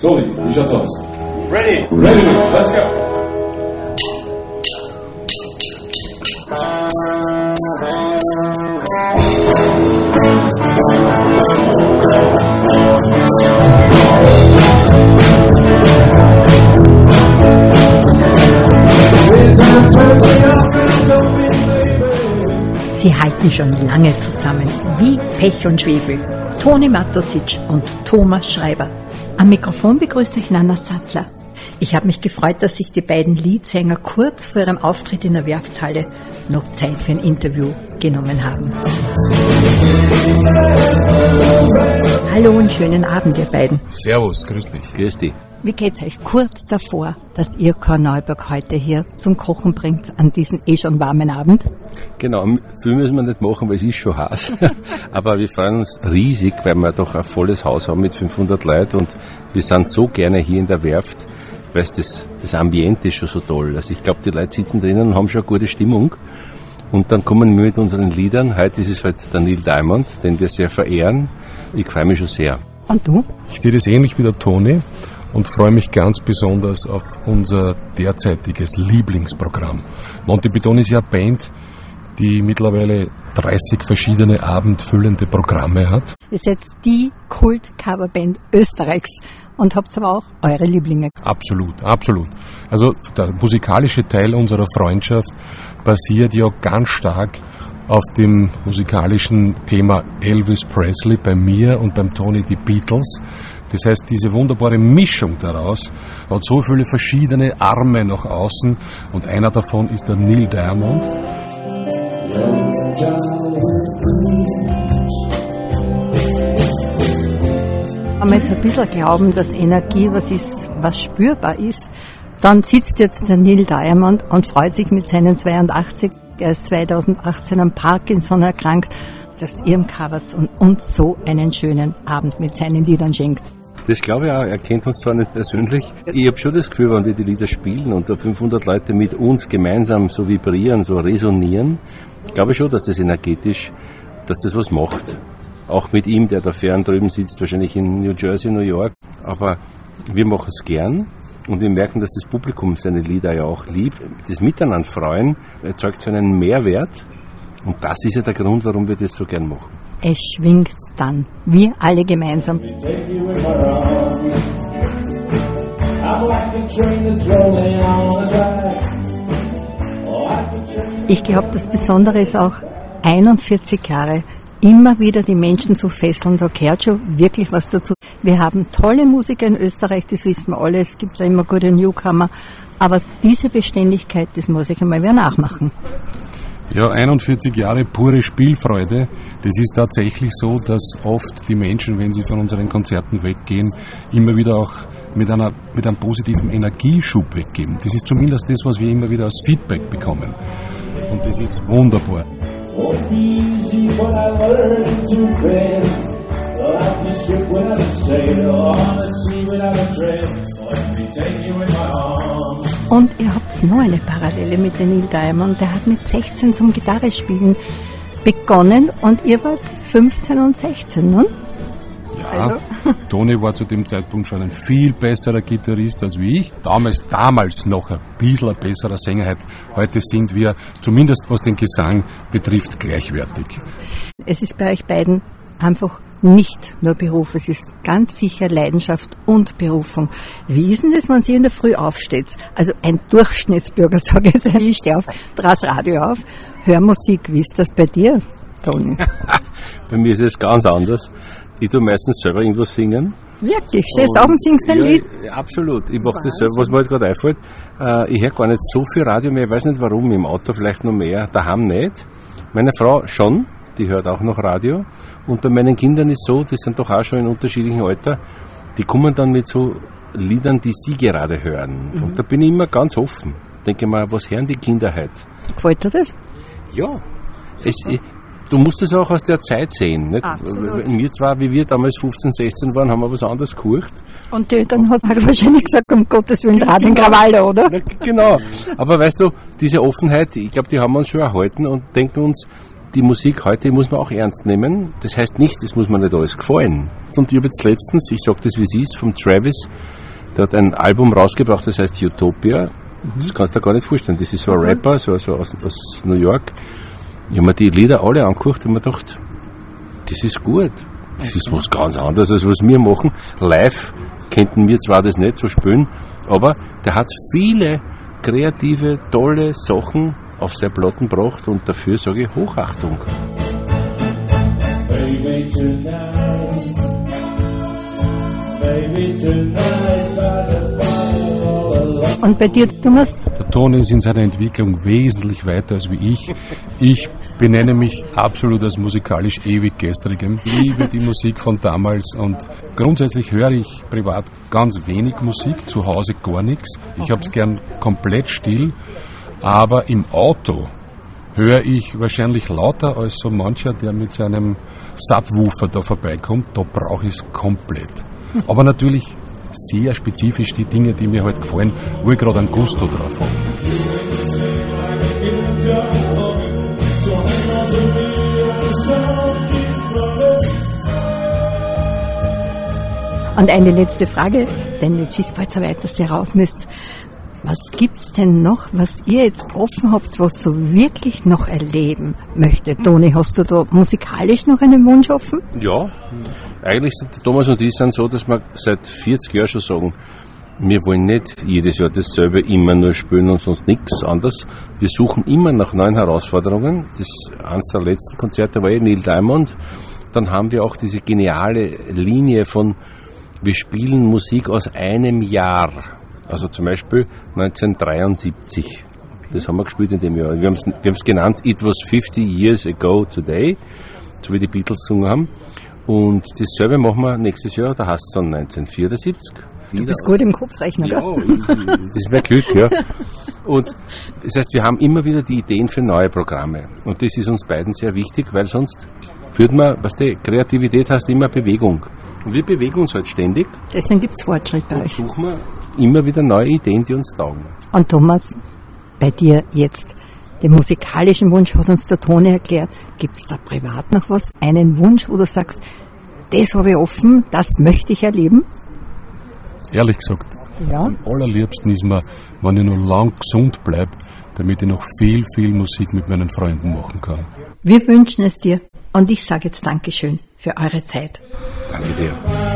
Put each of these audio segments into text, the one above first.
Toni, wie schaut's aus? Ready! Ready, let's go! Sie halten schon lange zusammen, wie Pech und Schwefel. Toni Matosic und Thomas Schreiber. Am Mikrofon begrüßt euch Nana Sattler. Ich habe mich gefreut, dass sich die beiden Leadsänger kurz vor ihrem Auftritt in der Werfthalle noch Zeit für ein Interview genommen haben. Hallo und schönen Abend, ihr beiden. Servus, grüß dich. Grüß dich. Wie geht's euch kurz davor, dass ihr Korneuburg heute hier zum Kochen bringt an diesem schon warmen Abend? Genau, viel müssen wir nicht machen, weil es ist schon heiß. Aber wir freuen uns riesig, weil wir doch ein volles Haus haben mit 500 Leuten und wir sind so gerne hier in der Werft, weil das Ambiente ist schon so toll. Also ich glaube, die Leute sitzen drinnen und haben schon eine gute Stimmung. Und dann kommen wir mit unseren Liedern. Heute ist es halt der Neil Diamond, den wir sehr verehren. Ich freue mich schon sehr. Und du? Ich sehe das ähnlich wie der Toni und freue mich ganz besonders auf unser derzeitiges Lieblingsprogramm. Monty Python ist ja eine Band, die mittlerweile 30 verschiedene abendfüllende Programme hat. Ihr seid die Kult-Coverband Österreichs und habt aber auch eure Lieblinge. Absolut, absolut. Also der musikalische Teil unserer Freundschaft basiert ja ganz stark auf dem musikalischen Thema Elvis Presley bei mir und beim Toni die Beatles. Das heißt, diese wunderbare Mischung daraus hat so viele verschiedene Arme nach außen und einer davon ist der Neil Diamond. Wenn wir jetzt ein bisschen glauben, dass Energie was ist, was spürbar ist, dann sitzt jetzt der Neil Diamond und freut sich mit seinen 82, er ist 2018 an Parkinson erkrankt, dass ihr ihm covert und uns so einen schönen Abend mit seinen Liedern schenkt. Das glaube ich auch, er kennt uns zwar nicht persönlich. Ich habe schon das Gefühl, wenn wir die Lieder spielen und da 500 Leute mit uns gemeinsam so vibrieren, so resonieren, glaube ich schon, dass das energetisch, dass das was macht. Auch mit ihm, der da fern drüben sitzt, wahrscheinlich in New Jersey, New York. Aber wir machen es gern und wir merken, dass das Publikum seine Lieder ja auch liebt. Das Miteinander freuen erzeugt so einen Mehrwert und das ist ja der Grund, warum wir das so gern machen. Es schwingt dann, wir alle gemeinsam. Ich glaube, das Besondere ist auch 41 Jahre, immer wieder die Menschen zu fesseln, da gehört schon wirklich was dazu. Wir haben tolle Musiker in Österreich, das wissen wir alle, es gibt ja immer gute Newcomer, aber diese Beständigkeit, das muss ich einmal wieder nachmachen. Ja, 41 Jahre pure Spielfreude. Das ist tatsächlich so, dass oft die Menschen, wenn sie von unseren Konzerten weggehen, immer wieder auch mit einem positiven Energieschub weggehen. Das ist zumindest das, was wir immer wieder als Feedback bekommen. Und das ist wunderbar. Und ihr habt noch eine Parallele mit dem Neil Diamond. Der hat mit 16 zum Gitarrespielen begonnen und ihr wart 15 und 16, ne? Ja, also. Toni war zu dem Zeitpunkt schon ein viel besserer Gitarrist als wie ich. Damals noch ein bisschen ein besserer Sänger. Heute sind wir, zumindest was den Gesang betrifft, gleichwertig. Es ist bei euch beiden einfach nicht nur Beruf, es ist ganz sicher Leidenschaft und Berufung. Wie ist denn das, wenn Sie in der Früh aufsteht? Also ein Durchschnittsbürger, sage ich jetzt, ich stehe auf, drehe das Radio auf, höre Musik. Wie ist das bei dir, Toni? Bei mir ist es ganz anders. Ich tue meistens selber irgendwas singen. Wirklich? Stehst du auf und singst ein Lied? Ja, absolut. Ich mache das selber, was mir halt gerade einfällt. Ich höre gar nicht so viel Radio mehr, ich weiß nicht warum, im Auto vielleicht noch mehr, daheim nicht. Meine Frau schon. Die hört auch noch Radio. Und bei meinen Kindern ist so, die sind doch auch schon in unterschiedlichen Alter, die kommen dann mit so Liedern, die sie gerade hören. Und da bin ich immer ganz offen. Denke mal, was hören die Kinder heute? Gefällt dir das? Ja. Du musst es auch aus der Zeit sehen. Nicht? Wir zwar, wie wir damals 15, 16 waren, haben wir was anderes gekocht. Und die Eltern haben wahrscheinlich gesagt, um Gottes Willen, dran den Krawall, oder? Na, genau. Aber weißt du, diese Offenheit, ich glaube, die haben wir uns schon erhalten und denken uns, die Musik heute muss man auch ernst nehmen. Das heißt nicht, es muss mir nicht alles gefallen. Und ich habe jetzt letztens, ich sage das wie es ist, vom Travis, der hat ein Album rausgebracht, das heißt Utopia. Das kannst du dir gar nicht vorstellen. Das ist so ein Rapper, so aus New York. Ich habe mir die Lieder alle angeguckt und mir gedacht, das ist gut. Das ist was ganz anderes, als was wir machen. Live könnten wir zwar das nicht so spielen, aber der hat viele kreative, tolle Sachen auf seine Platten gebracht und dafür sage ich Hochachtung. Baby tonight, baby tonight. Und bei dir, Thomas? Der Toni ist in seiner Entwicklung wesentlich weiter als wie ich. Ich benenne mich absolut als musikalisch ewig gestrigem. Ich liebe die Musik von damals und grundsätzlich höre ich privat ganz wenig Musik, zu Hause gar nichts. Ich habe es gern komplett still, aber im Auto höre ich wahrscheinlich lauter als so mancher, der mit seinem Subwoofer da vorbeikommt. Da brauche ich es komplett. Aber natürlich sehr spezifisch die Dinge, die mir halt gefallen, wo ich gerade einen Gusto drauf habe. Und eine letzte Frage, denn jetzt ist bald so weit, dass ihr raus müsst. Was gibt's denn noch, was ihr jetzt offen habt, was so wirklich noch erleben möchtet? Toni, hast du da musikalisch noch einen Wunsch offen? Ja, eigentlich sind Thomas und ich sind so, dass wir seit 40 Jahren schon sagen, wir wollen nicht jedes Jahr dasselbe immer nur spielen und sonst nichts anderes. Wir suchen immer nach neuen Herausforderungen. Eines der letzten Konzerte war Neil Diamond. Dann haben wir auch diese geniale Linie von, wir spielen Musik aus einem Jahr. Also zum Beispiel 1973. Das haben wir gespielt in dem Jahr. Wir haben es genannt It Was 50 Years Ago Today, so wie die Beatles gesungen haben. Und dasselbe machen wir nächstes Jahr, da heißt es dann 1974. Du bist gut im Kopfrechnen, ja, das ist mein Glück, ja. Und das heißt, wir haben immer wieder die Ideen für neue Programme. Und das ist uns beiden sehr wichtig, weil sonst führt man, Kreativität heißt immer Bewegung. Und wir bewegen uns halt ständig. Deswegen gibt es Fortschritt bei euch. Suchen wir immer wieder neue Ideen, die uns taugen. Und Thomas, bei dir jetzt, den musikalischen Wunsch hat uns der Toni erklärt. Gibt es da privat noch was? Einen Wunsch, wo du sagst, das habe ich offen, das möchte ich erleben? Ehrlich gesagt, ja. Am allerliebsten ist mir, wenn ich noch lang gesund bleibe, damit ich noch viel, viel Musik mit meinen Freunden machen kann. Wir wünschen es dir und ich sage jetzt Dankeschön für eure Zeit. Danke dir.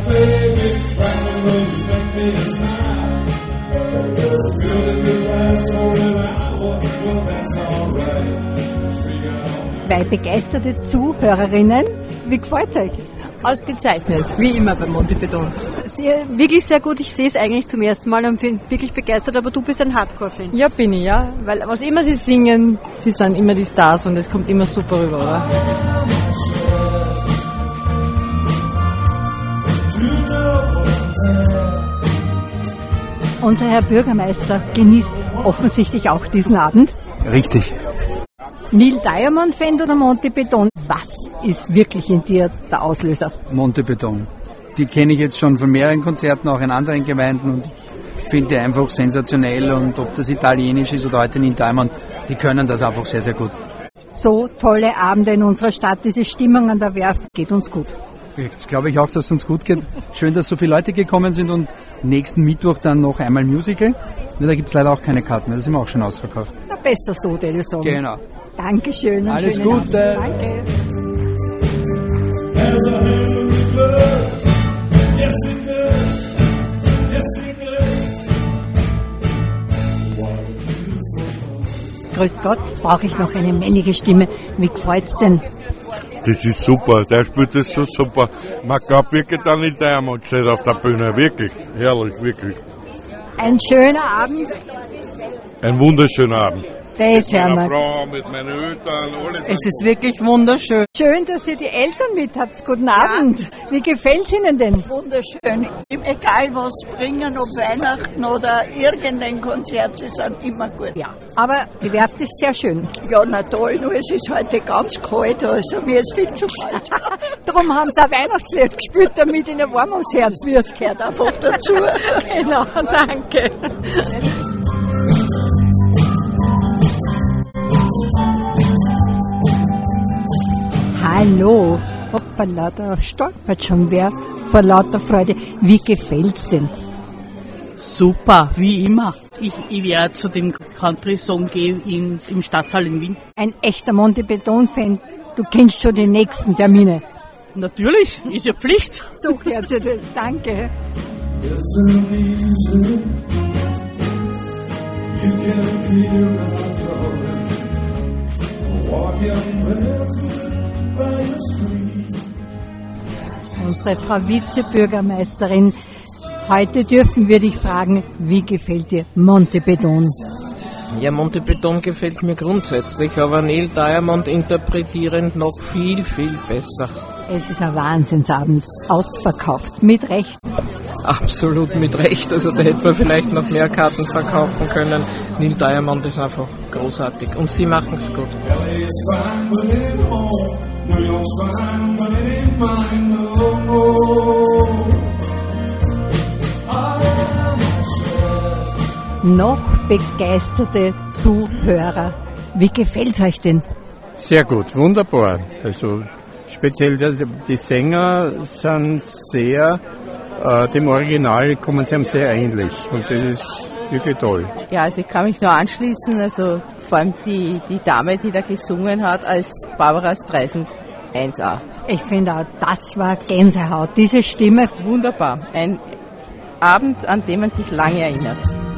Zwei begeisterte Zuhörerinnen, wie gefällt es euch? Ausgezeichnet, wie immer bei Monty Beton. Wirklich sehr gut, ich sehe es eigentlich zum ersten Mal und bin wirklich begeistert, aber du bist ein Hardcore-Fan. Ja, bin ich, ja, weil was immer sie singen, sie sind immer die Stars und es kommt immer super rüber, oder? Unser Herr Bürgermeister genießt offensichtlich auch diesen Abend. Richtig. Neil Diamond-Fan oder Monty Beton? Was ist wirklich in dir der Auslöser? Monty Beton. Die kenne ich jetzt schon von mehreren Konzerten, auch in anderen Gemeinden und ich finde die einfach sensationell und ob das italienisch ist oder heute Neil Diamond, die können das einfach sehr, sehr gut. So tolle Abende in unserer Stadt, diese Stimmung an der Werft geht uns gut. Jetzt glaube ich auch, dass es uns gut geht. Schön, dass so viele Leute gekommen sind und nächsten Mittwoch dann noch einmal Musical. Da gibt es leider auch keine Karten mehr, das sind wir auch schon ausverkauft. Na, besser so, würde ich sagen. Genau. Dankeschön. Alles Gute. Danke. Grüß Gott, jetzt brauche ich noch eine männliche Stimme. Wie gefällt's denn? Das ist super, der spielt das so super. Man glaubt wirklich dann in Diamond steht auf der Bühne, wirklich, herrlich, wirklich. Ein schöner Abend. Ein wunderschöner Abend. Das mit hören meiner wir. Frau, mit meinen Eltern, alles. Es ist wirklich wunderschön. Schön, dass ihr die Eltern mit habt. Guten Abend. Wie gefällt's Ihnen denn? Wunderschön. Egal was bringen, ob Weihnachten oder irgendein Konzert, sie sind immer gut. Ja, aber die Werft ist sehr schön. Ja, na toll, nur es ist heute ganz kalt, also mir ist viel zu kalt. Darum haben sie ein Weihnachtslied gespielt, damit ihnen warm ums Herz wird. Gehört einfach dazu. Genau, danke. Hallo, hoppala, da stolpert schon wer vor lauter Freude. Wie gefällt's denn? Super, wie immer. Ich werde zu dem Country-Song gehen im Stadtsaal in Wien. Ein echter Monty Beton-Fan. Du kennst schon die nächsten Termine. Natürlich, ist ja Pflicht. So gehört sich das, danke. Unsere Frau Vizebürgermeisterin, heute dürfen wir dich fragen, wie gefällt dir Monty Beton? Ja, Monty Beton gefällt mir grundsätzlich, aber Neil Diamond interpretierend noch viel, viel besser. Es ist ein Wahnsinnsabend, ausverkauft, mit Recht. Absolut mit Recht, also da hätte man vielleicht noch mehr Karten verkaufen können. Neil Diamond ist einfach großartig und sie machen es gut. Noch begeisterte Zuhörer. Wie gefällt's euch denn? Sehr gut, wunderbar. Also speziell die Sänger sind sehr, dem Original kommen sie einem sehr ähnlich und das ist wirklich toll. Ja, also ich kann mich nur anschließen, also vor allem die Dame, die da gesungen hat, als Barbara Streisand 1A. Ich finde auch, das war Gänsehaut, diese Stimme. Wunderbar, ein Abend, an den man sich lange erinnert.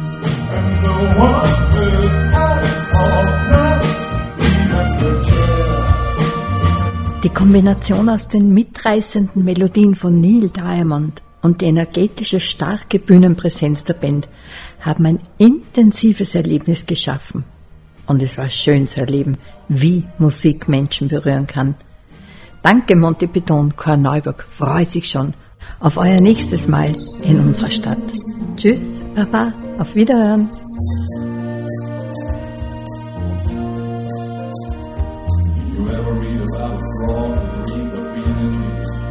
Die Kombination aus den mitreißenden Melodien von Neil Diamond und die energetische, starke Bühnenpräsenz der Band haben ein intensives Erlebnis geschaffen. Und es war schön zu erleben, wie Musik Menschen berühren kann. Danke Monty Beton, Chor Neuburg freut sich schon auf euer nächstes Mal in unserer Stadt. Tschüss, Baba, auf Wiederhören. You ever read about a frog that dreamed of being a king?